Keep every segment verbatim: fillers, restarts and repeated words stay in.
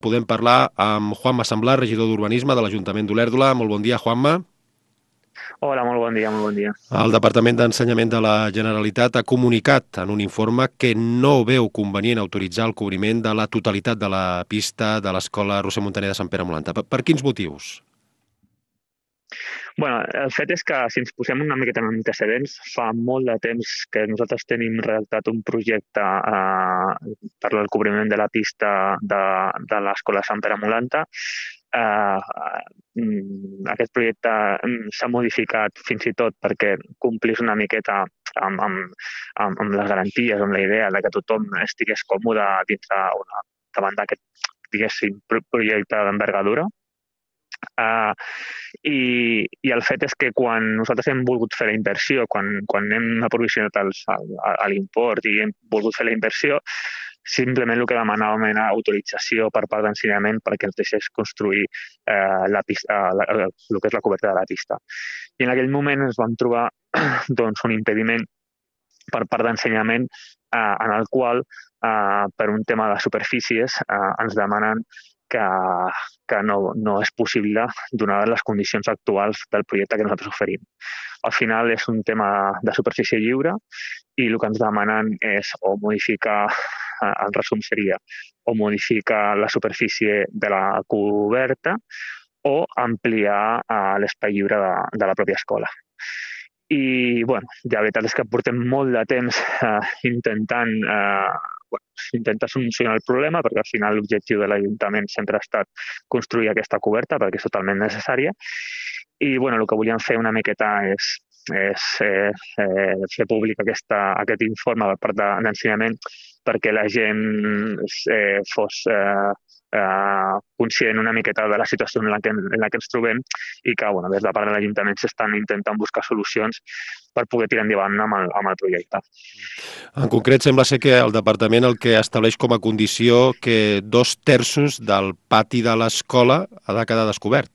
Podem parlar amb Juanma Samblar, regidor d'Urbanisme de l'Ajuntament d'Olèrdola. Molt bon dia, Juanma. Hola, molt bon dia, molt bon dia. El Departament d'Ensenyament de la Generalitat ha comunicat en un informe que no veu convenient autoritzar el cobriment de la totalitat de la pista de l'Escola Roser Montaner de Sant Pere Molanta. Per, per quins motius? Bueno, el fet és que si ens posem una miqueta en antecedents, fa molt de temps que nosaltres tenim redactat un projecte eh, per al cobriment de la pista de, de l'Escola Sant Pere Molanta. Eh, aquest projecte s'ha modificat fins i tot perquè complís una miqueta amb, amb, amb, amb les garanties, amb la idea de que tothom estigués còmode dins de, davant d'aquest, diguéssim, projecte d'envergadura. Uh, i, i el fet és que quan nosaltres hem volgut fer la inversió, quan, quan hem aprovisionat els, a l'import i hem volgut fer la inversió, simplement el que demanàvem era autorització per part d'ensenyament perquè ens deixés construir eh, la pista, la, la, el que és la coberta de la pista. I en aquell moment ens vam trobar doncs, un impediment per part d'ensenyament eh, en el qual, eh, per un tema de superfícies, eh, ens demanen que, que no, no és possible donar les condicions actuals del projecte que nosaltres oferim. Al final és un tema de superfície lliure i el que ens demanen és o modificar, el resum seria, o modificar la superfície de la coberta o ampliar l'espai lliure de, de la pròpia escola. I, bueno, la veritat és que portem molt de temps eh, intentant eh, bueno, intentar solucionar el problema, perquè al final l'objectiu de l'Ajuntament sempre ha estat construir aquesta coberta, perquè és totalment necessària. I, bueno, el que volíem fer una miqueta és, és eh, eh, fer públic aquesta, aquest informe per part d'ensenyament perquè la gent eh, fos eh, eh, conscient una miqueta de la situació en la que, en la que ens trobem i que, bueno, des de part de l'Ajuntament s'estan intentant buscar solucions per poder tirar endavant amb el, amb el projecte. En concret, sembla ser que el Departament el que estableix com a condició que dos terços del pati de l'escola ha de quedar descobert.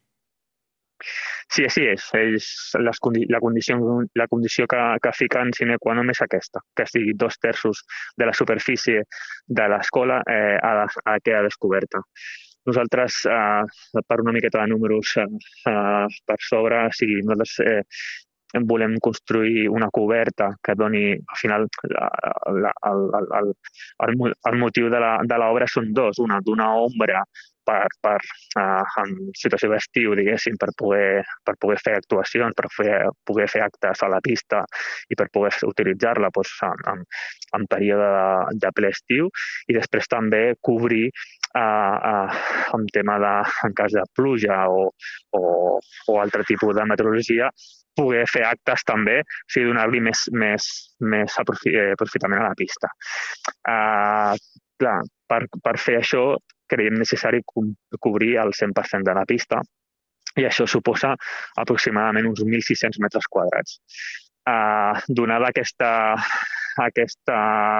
Sí, així és. és les, la condició, la condició que, que fiquen sine qua non és aquesta, que sigui dos terços de la superfície de l'escola eh, ha, de, ha de quedar descoberta. Nosaltres, eh, per una miqueta de números eh, per sobre, o sigui, nosaltres eh, volem construir una coberta que doni, al final, la, la, el, el, el, el motiu de l'obra són dos, una d'una ombra per, per uh, en situació d'estiu, diguéssim, per poder, per poder fer actuacions, per fer, poder fer actes a la pista i per poder utilitzar-la doncs, en, en període de, de ple estiu i després també cobrir uh, uh, en tema de, en cas de pluja o, o, o altre tipus de meteorologia, poder fer actes també, o sigui, donar-li més, més, més aprofitament a la pista. Uh, clar, per, per fer això creiem necessari cobrir el cent per cent de la pista i això suposa aproximadament uns mil sis-cents metres quadrats. Uh, donada aquesta, aquesta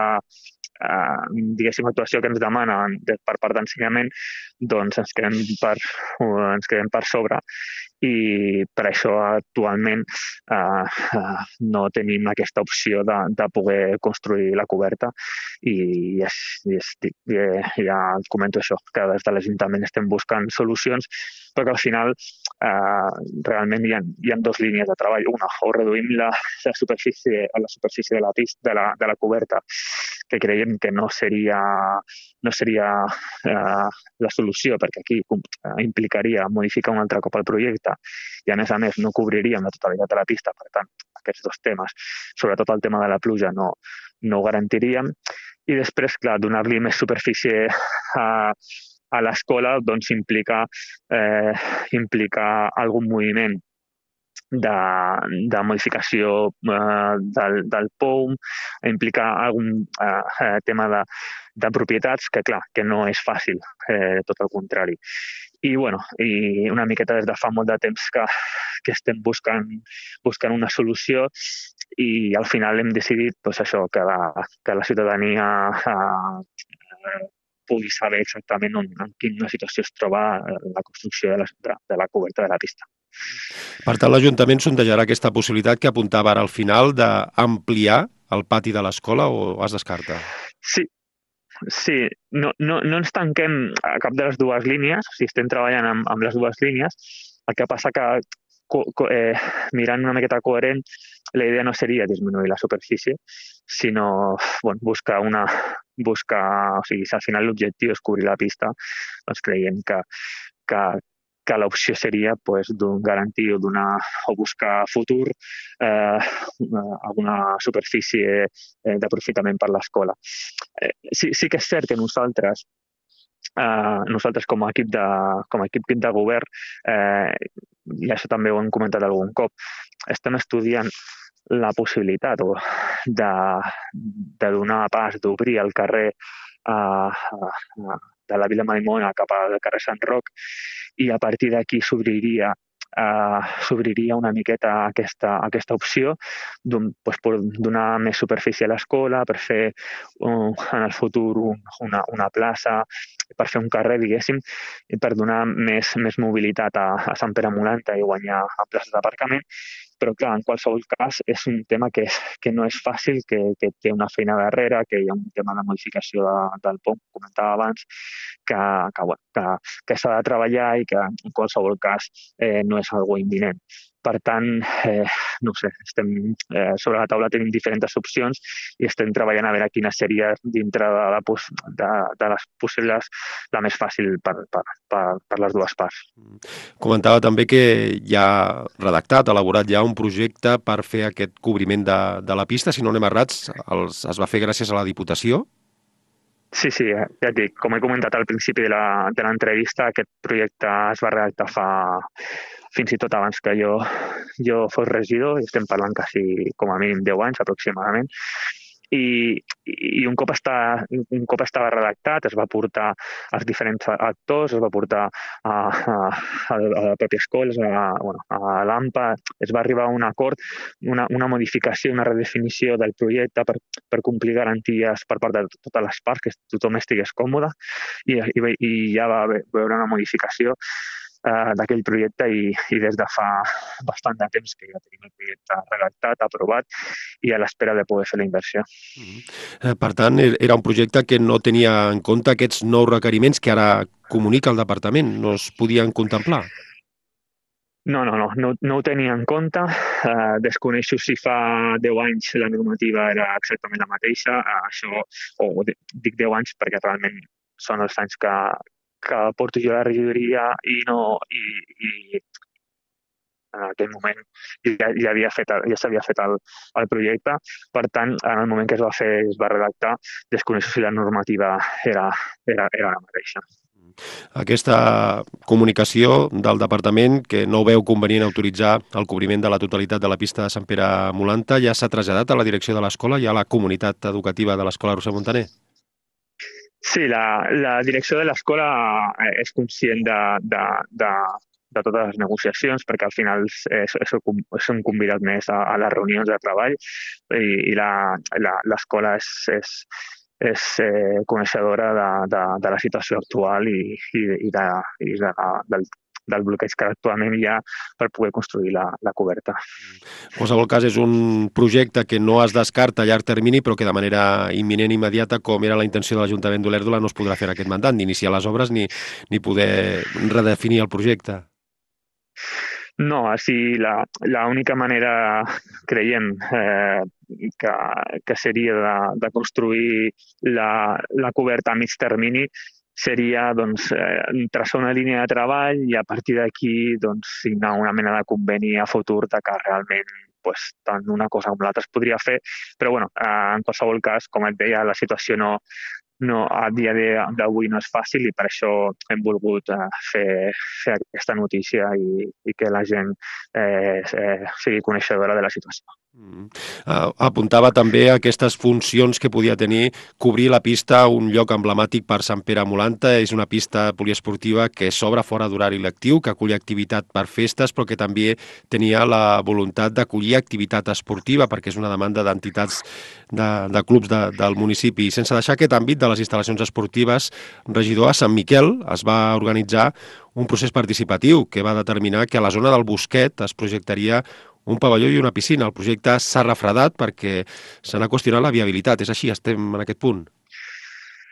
uh, diguéssim, actuació que ens demanen per part d'ensenyament, doncs ens quedem per, uh, ens quedem per sobre i per això actualment eh, no tenim aquesta opció de, de poder construir la coberta i, i, i, i ja comento això, que des de l'Ajuntament estem buscant solucions perquè al final eh, realment hi ha, hi ha dues línies de treball. Una, o reduïm la, la superfície, la superfície de la pista, de la, de la coberta, que creiem que no seria, no seria eh, la solució, perquè aquí eh, implicaria modificar un altre cop el projecte i a més a més no cobriríem la totalitat de la pista, per tant, aquests dos temes, sobretot el tema de la pluja, no, no ho garantiríem. I després, clar, donar-li més superfície a, a l'escola doncs implica, eh, implica algun moviment de, de modificació eh, del, del P O M, implica algun eh, tema de, de propietats que, clar, que no és fàcil, eh, tot el contrari. I, bueno, i una miqueta des de fa molt de temps que, que estem buscant, buscant una solució i al final hem decidit doncs, això, que, la, que la ciutadania eh, pugui saber exactament on, en quina situació es troba la construcció de la, de la coberta de la pista. Per tant, l'Ajuntament sondejarà aquesta possibilitat que apuntava ara al final d'ampliar el pati de l'escola o es descarta? Sí. Sí, no, no, no ens tanquem a cap de les dues línies, o sigui, estem treballant amb, amb les dues línies. El que passa que, co, co, eh, mirant una miqueta coherent, la idea no seria disminuir la superfície, sinó bueno, buscar una... buscar, o sigui, si al final l'objectiu és cobrir la pista, doncs creiem que, que, que l'opció seria pues, garantir o, donar, o buscar futur eh, alguna superfície eh, d'aprofitament per l'escola. Eh, sí, sí que és cert que nosaltres, eh, nosaltres com a equip de, com a equip de govern, eh, i això també ho hem comentat algun cop, estem estudiant la possibilitat o de, de donar pas, d'obrir el carrer eh, eh, de la Vila Marimona cap al carrer Sant Roc, i a partir d'aquí s'obriria Uh, s'obriria una miqueta aquesta, aquesta opció d'un, pues, per donar més superfície a l'escola, per fer uh, en el futur un, una, una plaça, per fer un carrer, diguéssim, i per donar més, més mobilitat a, a Sant Pere Molanta i guanyar en places d'aparcament. Però, clar, en qualsevol cas, és un tema que, que no és fàcil, que, que té una feina darrere, que hi ha un tema de modificació de, del pont, com comentava abans, que, que, bueno, que, que s'ha de treballar i que, en qualsevol cas, eh, no és algo imminent. Per tant, eh, no sé, estem, eh, sobre la taula tenim diferents opcions i estem treballant a veure quina seria dintre de, la, de, de les possibles la més fàcil per, per, per, per les dues parts. Comentava també que hi ha redactat, elaborat ja un projecte per fer aquest cobriment de, de la pista. Si no anem errats, els, es va fer gràcies a la Diputació? Sí, sí, ja et dic, com he comentat al principi de l'entrevista, aquest projecte es va redactar fa fins i tot abans que jo, jo fos regidor, i estem parlant quasi com a mínim deu anys aproximadament, i, i un, cop està, un cop estava redactat es va portar als diferents actors, es va portar a, a, a la pròpia escola, a, bueno, a l'AMPA, es va arribar a un acord, una, una modificació, una redefinició del projecte per, per complir garanties per part de totes les parts, que tothom estigués còmode, i, i, i ja va veure una modificació d'aquell projecte i, i des de fa bastant de temps que ja tenim el projecte redactat, aprovat i a l'espera de poder fer la inversió. Mm-hmm. Per tant, era un projecte que no tenia en compte aquests nous requeriments que ara comunica el departament, no es podien contemplar? No, no, no, no, no ho tenia en compte. Uh, desconeixo si fa deu anys la normativa era exactament la mateixa. Uh, això, o dic deu anys perquè realment són els anys que, que porto jo a la regidoria i no i, i en aquell moment ja, ja havia fet ja s'havia fet el, el projecte. Per tant, en el moment que es va fer, es va redactar, desconeixo si la normativa era, era, era la mateixa. Aquesta comunicació del departament, que no veu convenient autoritzar el cobriment de la totalitat de la pista de Sant Pere Molanta, ja s'ha traslladat a la direcció de l'escola i a la comunitat educativa de l'escola Roser Muntaner? Sí, la, la direcció de l'escola és conscient de, de, de, de totes les negociacions, perquè al final és, és, és un convidat més a, a les reunions de treball i, i l'escola és, és, és eh, coneixedora de, de, de la situació actual i, i, i, de, i de, del del bloqueig que actualment hi ha per poder construir la, la coberta. En qualsevol cas, és un projecte que no es descarta a llarg termini, però que de manera imminent i immediata, com era la intenció de l'Ajuntament d'Olèrdola, no es podrà fer en aquest mandat, ni iniciar les obres ni, ni poder redefinir el projecte. No, així l'única manera, creiem, eh, que, que seria de, de construir la, la coberta a mig termini seria doncs, eh, traçar una línia de treball i a partir d'aquí doncs, signar una mena de conveni a futur de que realment pues, tant una cosa com l'altra es podria fer. Però bueno, eh, en qualsevol cas, com et deia, la situació no, no, a dia d'avui no és fàcil i per això hem volgut eh, fer, fer aquesta notícia i, i que la gent eh, eh, sigui coneixedora de la situació. Mm. Uh, apuntava també aquestes funcions que podia tenir cobrir la pista, un lloc emblemàtic per Sant Pere Molanta. És una pista poliesportiva que s'obre fora d'horari lectiu, que acull activitat per festes, però que també tenia la voluntat d'acollir activitat esportiva, perquè és una demanda d'entitats de, de clubs de, del municipi. Sense deixar aquest àmbit de les instal·lacions esportives, regidor, a Sant Miquel es va organitzar un procés participatiu que va determinar que a la zona del Bosquet es projectaria un pavelló i una piscina. El projecte s'ha refredat perquè se n'ha qüestionat la viabilitat. És així? Estem en aquest punt?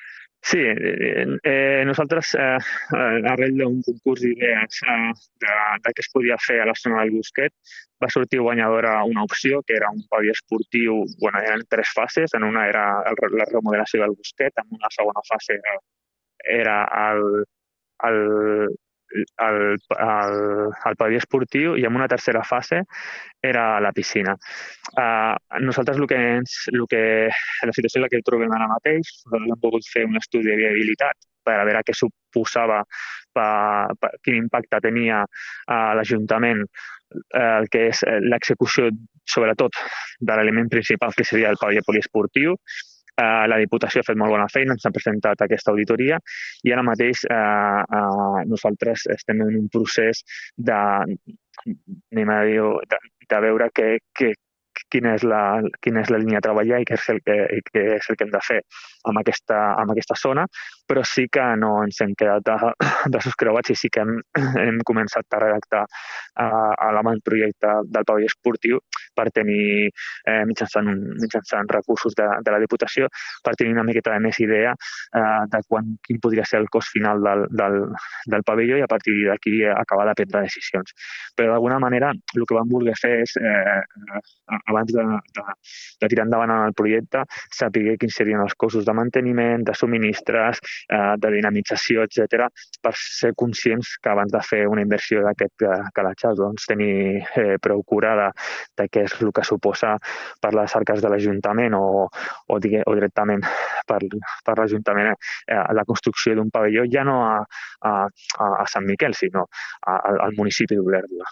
Sí, eh, eh, nosaltres, eh, arrel d'un concurs d'idees eh, de, de què es podia fer a la zona del Busquet, va sortir guanyadora una opció que era un pavelló esportiu, bueno, eren tres fases, en una era el, la remodelació del Busquet, en una segona fase era, era el, el, el, el, el pavelló esportiu i en una tercera fase era la piscina. Uh, nosaltres el que, ens, el que, la situació en la que el trobem ara mateix, nosaltres hem pogut fer un estudi de viabilitat per a veure què suposava, per, per, quin impacte tenia a l'Ajuntament eh, el que és l'execució, sobretot, de l'element principal, que seria el pavelló poliesportiu. Uh, la Diputació ha fet molt bona feina, ens ha presentat aquesta auditoria i ara mateix uh, uh, nosaltres estem en un procés de, anem a dir, de, de veure que, que, quina és, la, quina és la línia a treballar i què és el que, i què és el que hem de fer amb aquesta, amb aquesta zona, però sí que no ens hem quedat de, de creuats i sí que hem, hem començat a redactar uh, l'avantprojecte del pavelló esportiu per tenir, eh, mitjançant, mitjançant recursos de, de la Diputació, per tenir una miqueta de més idea eh, de quan, quin podria ser el cost final del, del, del pavelló i a partir d'aquí acabar de prendre decisions. Però d'alguna manera el que vam voler fer és, eh, abans de, de, de tirar endavant en el projecte, saber quins serien els costos de manteniment, de subministres, eh, de dinamització, etcètera, per ser conscients que abans de fer una inversió d'aquest calatge, doncs tenir eh, prou cura de, de què és el que suposa per les arques de l'Ajuntament o, o, digue, o directament per, per l'Ajuntament eh, la construcció d'un pavelló ja no a, a, a Sant Miquel, sinó a, al municipi d'Olèrdola.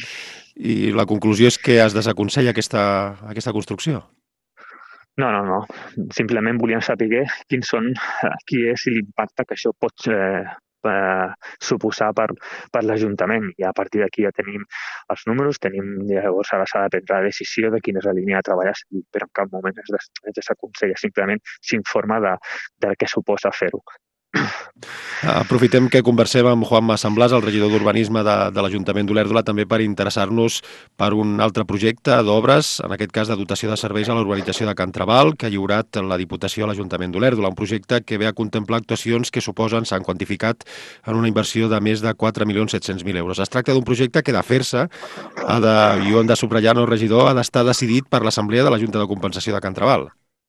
I la conclusió és que es desaconsella aquesta, aquesta construcció? No, no, no. Simplement volíem saber quins són, qui és i l'impacte que això pot eh, eh, suposar per, per l'Ajuntament. I a partir d'aquí ja tenim els números, tenim llavors ara s'ha de prendre la decisió de quina és la línia de treball a seguir, però en cap moment es, des, es desaconsella, simplement s'informa de, de què suposa fer-ho. Aprofitem que conversem amb Juanma Sant Blas, el regidor d'Urbanisme de, de l'Ajuntament d'Olèrdola, també per interessar-nos per un altre projecte d'obres, en aquest cas de dotació de serveis a la urbanització de Can Trabal, que ha lliurat la Diputació a l'Ajuntament d'Olèrdola, un projecte que ve a contemplar actuacions que suposen, s'han quantificat en una inversió de més de quatre milions set-cents mil euros. Es tracta d'un projecte que de fer-se, ha de, i ho hem de subratllar, no, regidor, ha d'estar decidit per l'Assemblea de la Junta de Compensació de Can Trabal.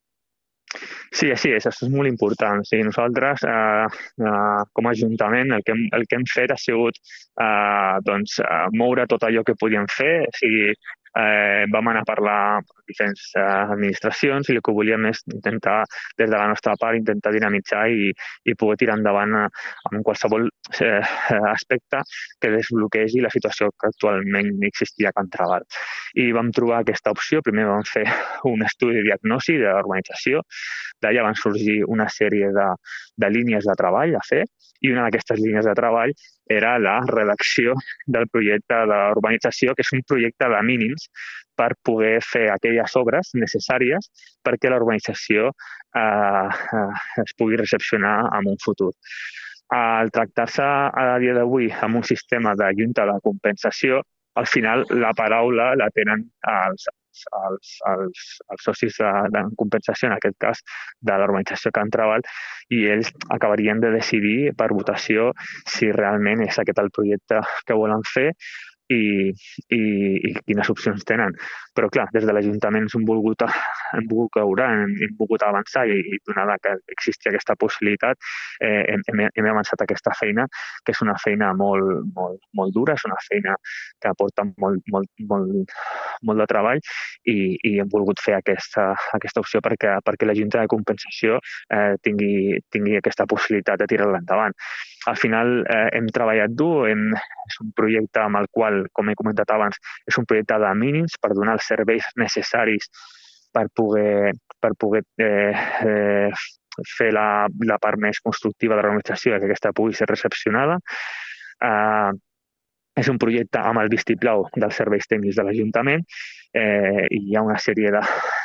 Sí, així és, això és molt important. O sigui, nosaltres, eh, eh, com a Ajuntament, el que hem, el que hem fet ha sigut eh, doncs, eh, moure tot allò que podíem fer. O sigui, eh, vam anar a parlar amb diferents eh, administracions i el que volíem és intentar, des de la nostra part, intentar dinamitzar i, i poder tirar endavant eh, amb qualsevol eh, aspecte que desbloquegi la situació que actualment existia a Can Trabal. I vam trobar aquesta opció. Primer vam fer un estudi de diagnosi de l'urbanització. D'allà van sorgir una sèrie de, de línies de treball a fer i una d'aquestes línies de treball era la redacció del projecte d'urbanització, que és un projecte de mínims per poder fer aquelles obres necessàries perquè l'urbanització eh, es pugui recepcionar en un futur. Al tractar-se a dia d'avui amb un sistema de junta de compensació, al final la paraula la tenen els, els, els, els socis de, de compensació, en aquest cas de l'urbanització Can Trabal, i ells acabarien de decidir per votació si realment és aquest el projecte que volen fer i, i, i quines opcions tenen. Però, clar, des de l'Ajuntament hem volgut, hem volgut caure, hem, hem volgut avançar i, i donada que existia aquesta possibilitat, eh, hem, hem avançat aquesta feina, que és una feina molt, molt, molt dura, és una feina que aporta molt, molt, molt, molt de treball i, i hem volgut fer aquesta, aquesta opció perquè, perquè la Junta de Compensació eh, tingui, tingui aquesta possibilitat de tirar-la endavant. Al final eh, hem treballat dur, hem, és un projecte amb el qual, com he comentat abans, és un projecte de mínims per donar els serveis necessaris per poder, per poder eh, eh, fer la, la part més constructiva de l'organització que aquesta pugui ser recepcionada. Eh, és un projecte amb el vistiplau dels serveis tècnics de l'Ajuntament eh, i hi ha una sèrie de,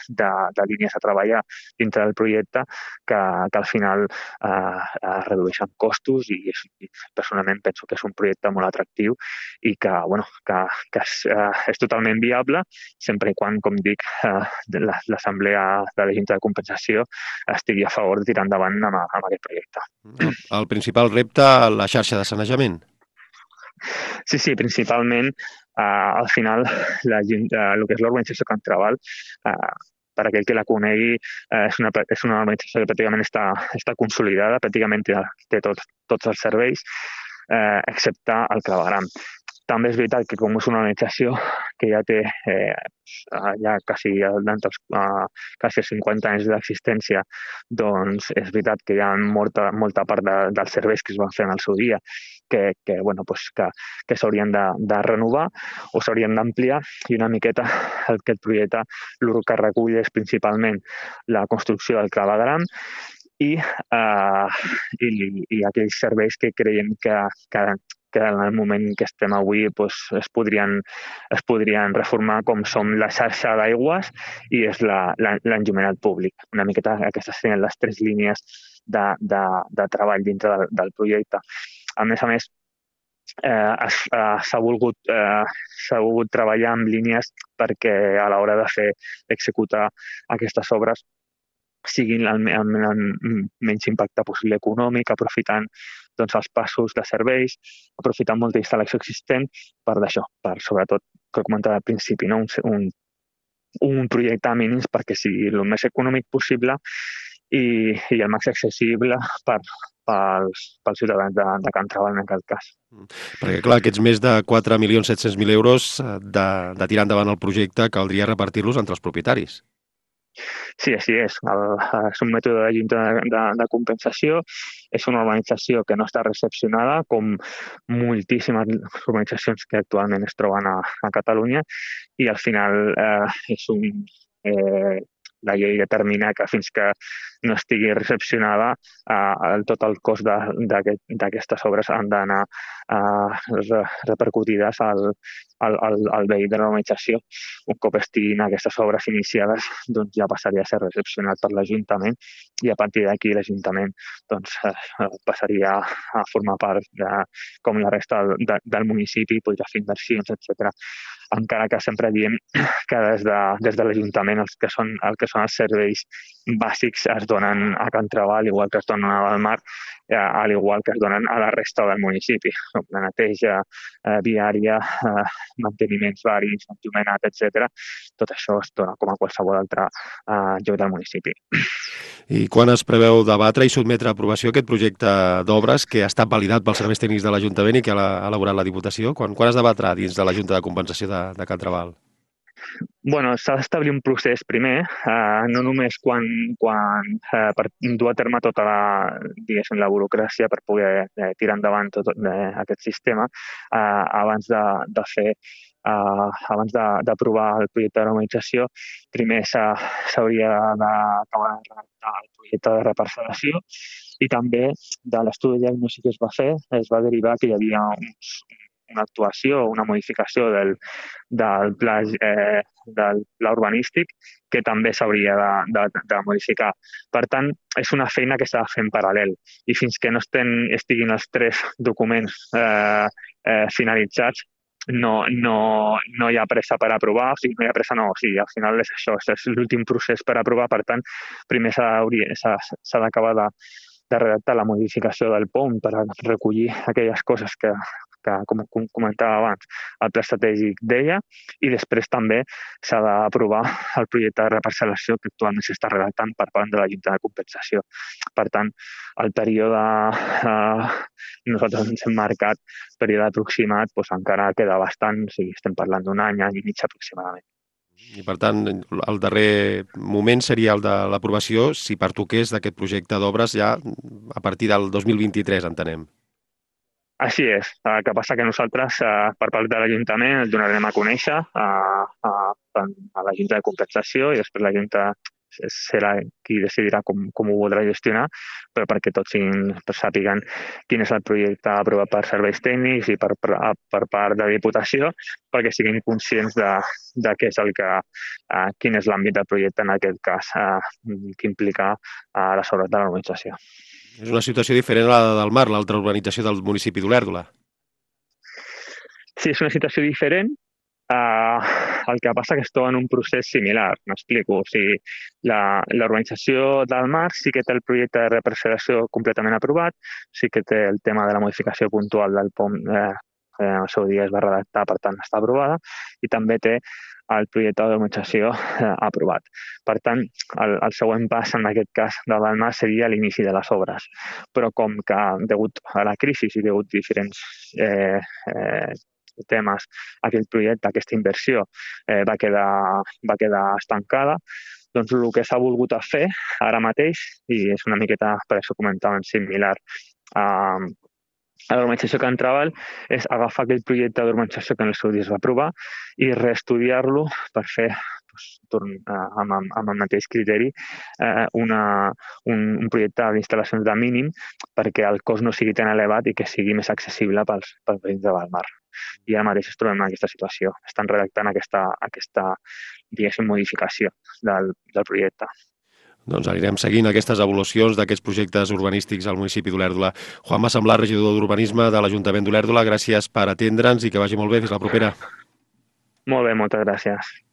de, de línies a treballar dintre del projecte que, que al final eh, eh, redueixen costos i, i personalment penso que és un projecte molt atractiu i que, bueno, que, que és, eh, és totalment viable sempre i quan, com dic, eh, l'Assemblea de la Junta de Compensació estigui a favor de tirar endavant amb, amb aquest projecte. El, el principal repte, la xarxa de sanejament. Sí, sí, principalment, eh, al final, la, eh, el que és l'organització Can Trabal, eh, per aquell que la conegui, eh, és, una, és una organització que pràcticament està, està consolidada, pràcticament té, té tots, tots els serveis, eh, excepte el clavegram. També és veritat que com és una organització que ja té eh, ja quasi, uh, quasi cinquanta anys d'existència, doncs és veritat que hi ha molta, molta part de, dels serveis que es van fer en el seu dia que, que, bueno, pues que, que s'haurien de, de renovar o s'haurien d'ampliar i una miqueta el que el projecte el que recull és principalment la construcció del clavegram i, uh, i, i aquells serveis que creiem que, que que en el moment que estem avui pues, es, podrien, es podrien reformar com som la xarxa d'aigües i és l'enllumenat públic. Una miqueta aquestes serien les tres línies de, de, de treball dintre del, del projecte. A més a més, eh, s'ha volgut, eh, s'ha volgut treballar amb línies perquè a l'hora de fer executar aquestes obres siguin amb el, el, el menys impacte possible econòmic, aprofitant doncs, els passos de serveis, aprofitant molta instal·lació existent per d'això, per sobretot, que comentava al principi, no? un, un, un projecte a mínims perquè sigui el més econòmic possible i, i el màxim accessible per, pels, pels ciutadans de, de Can Trabal en aquest cas. Perquè, clar, aquests més de quatre milions set-cents mil euros de, de tirar endavant el projecte caldria repartir-los entre els propietaris. Sí, així és. El, és un mètode de junta de, de, de compensació. És una organització que no està recepcionada, com moltíssimes organitzacions que actualment es troben a, a Catalunya, i al final eh, és un... Eh, la llei determina que fins que no estigui recepcionada, eh, tot el cost d'aquestes aquest, obres han d'anar eh, repercutides al, al, al, al veí de l'organització. Un cop estiguin aquestes obres iniciades, doncs ja passaria a ser recepcionat per l'Ajuntament i a partir d'aquí l'Ajuntament doncs, eh, passaria a formar part de, com la resta de, del municipi, podria fer inversions, etcètera. Encara que sempre diem que des de, des de l'Ajuntament els que són, el que són els serveis bàsics es donen a Can Trabal, igual que es donen a Balmar, eh, al igual que es donen a la resta del municipi. La neteja eh, viària, eh, manteniments varis, enllumenat, etcètera. Tot això es dona com a qualsevol altre eh, lloc del municipi. I quan es preveu debatre i sotmetre a aprovació aquest projecte d'obres que ha estat validat pels serveis tècnics de l'Ajuntament i que ha elaborat la Diputació? Quan, quan es debatrà dins de la Junta de Compensació de, de Can Trabal? Bueno, s'ha d'establir un procés primer, eh, no només quan, quan eh, per dur a terme tota la, diguéssim, la burocràcia per poder eh, tirar endavant tot eh, aquest sistema, eh, abans de, de fer Uh, abans d'aprovar el projecte de normalització, primer s'hauria d'acabar de redactar el projecte de reparcel·lació i també de l'estudi diagnòstic que es va fer es va derivar que hi havia uns, una actuació o una modificació del, del pla, eh, del pla urbanístic que també s'hauria de, de, de modificar. Per tant, és una feina que s'ha de fer en paral·lel i fins que no estén, estiguin els tres documents eh, eh, finalitzats, No, no, no hi ha pressa per aprovar, o sigui, no hi ha pressa no, o sigui, al final és això, és l'últim procés per aprovar, per tant, primer s'ha d'acabar de, de redactar la modificació del P O M per recollir aquelles coses que, que com, com comentava abans, el pla estratègic deia, i després també s'ha d'aprovar el projecte de reparcel·lació que actualment s'està redactant per part de la Junta de Compensació. Per tant, el període, eh, nosaltres ens hem marcat període aproximat, doncs encara queda bastant, o sigui, estem parlant d'un any, any i mig aproximadament. I per tant, el darrer moment seria el de l'aprovació, si pertoqués d'aquest projecte d'obres ja a partir del dos mil vint-i-tres, entenem. Així és. El que passa que nosaltres, eh, per part de l'Ajuntament, el donarem a conèixer a, a, a la Junta de Compensació i després la Junta serà qui decidirà com, com ho voldrà gestionar, però perquè tots siguin, sàpiguen quin és el projecte aprovat per serveis tècnics i per, per, per part de Diputació, perquè siguin conscients de, de què és el que, uh, quin és l'àmbit del projecte en aquest cas, uh, que implica uh, les obres de la urbanització. És una situació diferent a la del Mar, l'altra urbanització del municipi d'Olèrdola. Sí, és una situació diferent. Uh, el que passa que es troba en un procés similar, m'explico. O sigui, la, la urbanització del Mar sí que té el projecte de reparcel·lació completament aprovat, sí que té el tema de la modificació puntual del P O M, eh, eh, al seu dia es va redactar, per tant està aprovada, i també té el projecte d'urbanització eh, aprovat. Per tant, el, el següent pas en aquest cas de del Mar seria l'inici de les obres. Però com que degut a la crisi i degut a diferents eh, eh, temes, aquest projecte, aquesta inversió eh, va, quedar, va quedar estancada, doncs el que s'ha volgut fer ara mateix, i és una miqueta, per això comentàvem, similar a, a l'urbanització que en treball, és agafar aquell projecte d'urbanització que en el seu dia es va aprovar i reestudiar-lo per fer doncs, amb, amb el mateix criteri eh, una, un, un projecte d'instal·lacions de mínim perquè el cost no sigui tan elevat i que sigui més accessible pels, pels veïns de Valmar. I ara mateix es trobem en aquesta situació. Estan redactant aquesta, aquesta diguéssim, modificació del, del projecte. Doncs anirem seguint aquestes evolucions d'aquests projectes urbanístics al municipi d'Olèrdola. Juanma Semblar, regidor d'Urbanisme de l'Ajuntament d'Olèrdola, gràcies per atendre'ns i que vagi molt bé. Fins la propera. Molt bé, moltes gràcies.